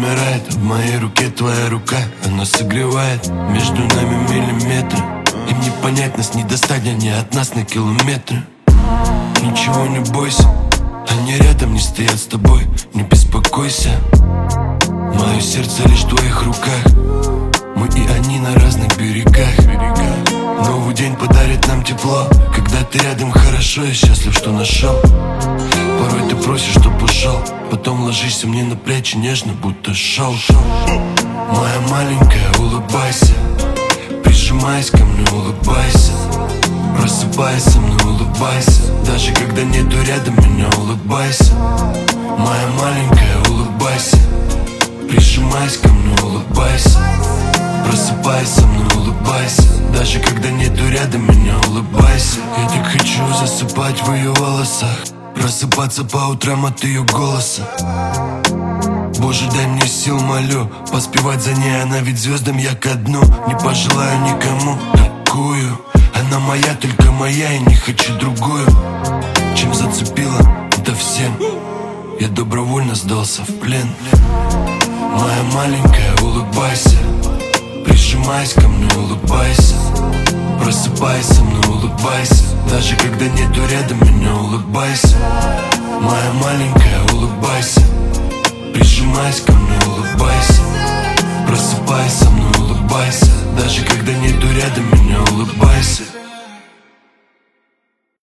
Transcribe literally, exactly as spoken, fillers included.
замирает. В моей руке твоя рука, она согревает. Между нами миллиметры. Им не понять, нас не достать, они от нас на километры. Ничего не бойся, они рядом не стоят с тобой. Не беспокойся, мое сердце лишь в твоих руках. Мы и они на разных берегах. Новый день подарит нам тепло. Когда ты рядом, хорошо, я счастлив, что нашел. Порой ты просишь, чтоб ушел, потом ложишься мне на плечи нежно, будто шел. Моя маленькая, улыбайся, прижимайся ко мне, улыбайся. Просыпайся, мной улыбайся. Даже когда нету рядом меня, улыбайся. Моя маленькая, улыбайся, прижимайся ко мне, улыбайся. Просыпайся, мной улыбайся. Даже когда нету рядом меня, улыбайся. Я так хочу засыпать в ее волосах, просыпаться по утрам от ее голоса. Боже, дай мне сил, молю, поспевать за ней, она ведь звездам я ко дну. Не пожелаю никому такую. Она моя, только моя, и не хочу другую. Чем зацепила, да всем. Я добровольно сдался в плен. Моя маленькая, улыбайся, прижимайся ко мне, улыбайся. Просыпайся, мной улыбайся. Даже когда нету рядом меня, улыбайся. Моя маленькая, улыбайся, прижимайся ко мне, улыбайся. Просыпайся, мной улыбайся. Даже когда нету рядом меня, улыбайся.